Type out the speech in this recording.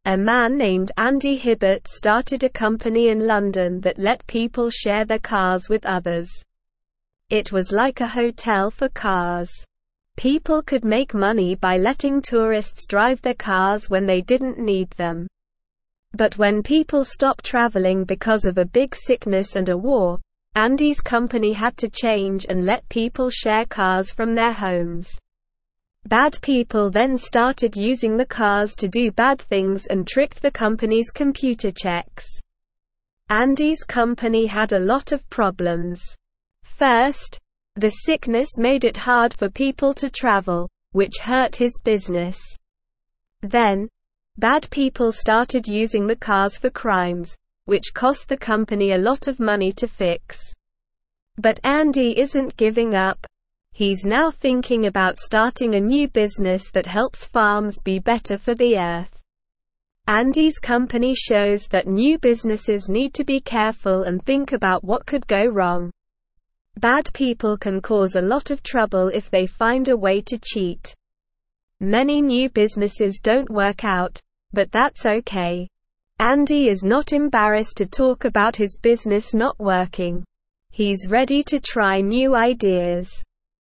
A man named Andy Hibbert started a company in London that let people share their cars with others. It was like a hotel for cars. People could make money by letting tourists drive their cars when they didn't need them. But when people stopped traveling because of a big sickness and a war, Andy's company had to change and let people share cars from their homes. Bad people then started using the cars to do bad things and tricked the company's computer checks. Andy's company had a lot of problems. First, the sickness made it hard for people to travel, which hurt his business. Then, bad people started using the cars for crimes, which cost the company a lot of money to fix. But Andy isn't giving up. He's now thinking about starting a new business that helps farms be better for the earth. Andy's company shows that new businesses need to be careful and think about what could go wrong. Bad people can cause a lot of trouble if they find a way to cheat. Many new businesses don't work out, but that's okay. Andy is not embarrassed to talk about his business not working. He's ready to try new ideas.